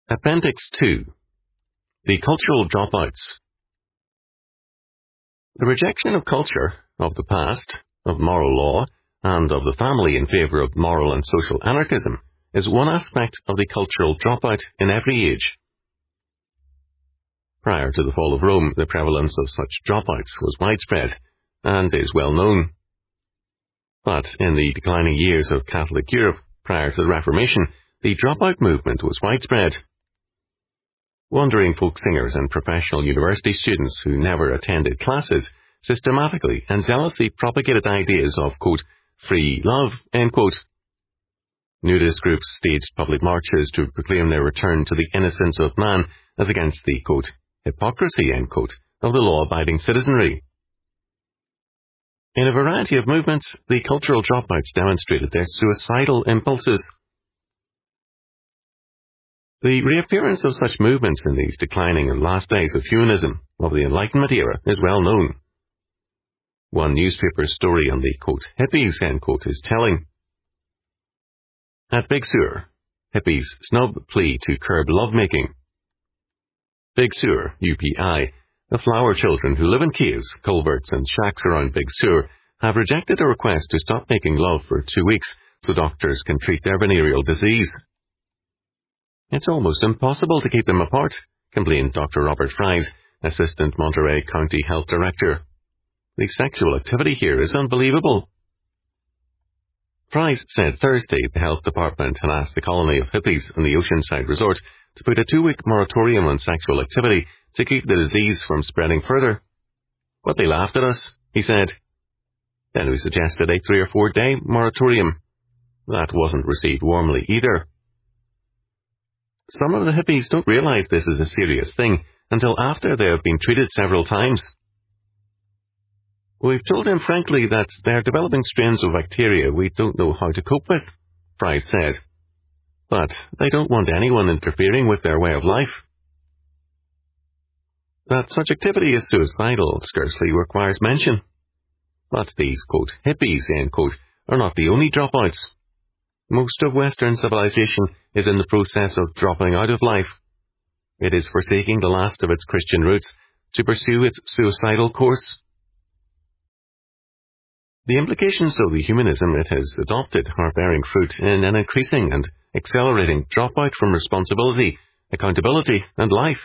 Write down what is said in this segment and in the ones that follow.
Appendix 2. The Cultural Dropouts. The rejection of culture, of the past, of moral law, and of the family in favour of moral and social anarchism is one aspect of the cultural dropout in every age. Prior to the fall of Rome, the prevalence of such dropouts was widespread, and is well known. But in the declining years of Catholic Europe prior to the Reformation, the dropout movement was widespread. Wandering folk singers and professional university students who never attended classes systematically and zealously propagated ideas of, quote, free love, end quote. Nudist groups staged public marches to proclaim their return to the innocence of man as against the, quote, hypocrisy, end quote, of the law-abiding citizenry. In a variety of movements, the cultural dropouts demonstrated their suicidal impulses. The reappearance of such movements in these declining and last days of humanism of the Enlightenment era is well known. One newspaper story on the, quote, hippies, end quote, is telling. At Big Sur, hippies snub plea to curb lovemaking. Big Sur, UPI, the flower children who live in caves, culverts and shacks around Big Sur have rejected a request to stop making love for 2 weeks so doctors can treat their venereal disease. It's almost impossible to keep them apart, complained Dr. Robert Fries, Assistant Monterey County Health Director. The sexual activity here is unbelievable. Fries said Thursday the health department had asked the colony of hippies in the Oceanside Resort to put a 2-week moratorium on sexual activity to keep the disease from spreading further. But they laughed at us, he said. Then we suggested a 3 or 4 day moratorium. That wasn't received warmly either. Some of the hippies don't realize this is a serious thing until after they have been treated several times. We've told them frankly that they're developing strains of bacteria we don't know how to cope with, Fries said. But they don't want anyone interfering with their way of life. That such activity is suicidal scarcely requires mention. But these, quote, hippies, end quote, are not the only dropouts. Most of Western civilization is in the process of dropping out of life. It is forsaking the last of its Christian roots to pursue its suicidal course. The implications of the humanism it has adopted are bearing fruit in an increasing and accelerating dropout from responsibility, accountability, and life.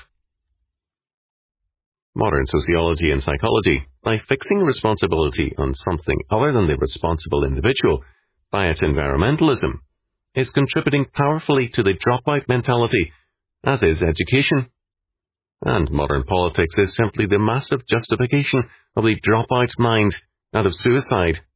Modern sociology and psychology, by fixing responsibility on something other than the responsible individual, by its environmentalism, is contributing powerfully to the dropout mentality, as is education. And modern politics is simply the massive justification of the dropout mind and of suicide.